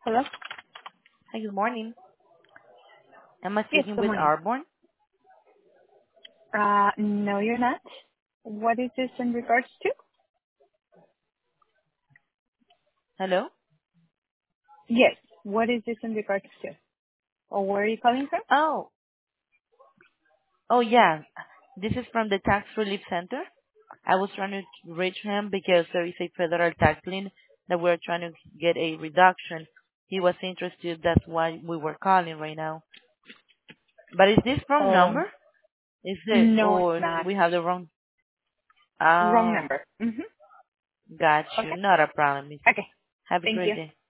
Hello? Hi, good morning. Am I Yes, speaking good with morning. Arbor? No, you're not. What is this in regards to? Hello? Yes. What is this in regards to? Or where are you calling from? Oh, yeah. This is from the Tax Relief Center. I was trying to reach him because there is a federal tax lien that we're trying to get a reduction. He was interested. That's why we were calling right now. But is this wrong Oh, number? Is it, no, it's or not. we have the wrong? Wrong Oh, number. Mm-hmm. got you. Okay. Not a problem. Miss. Okay. Have a Thank great you. day.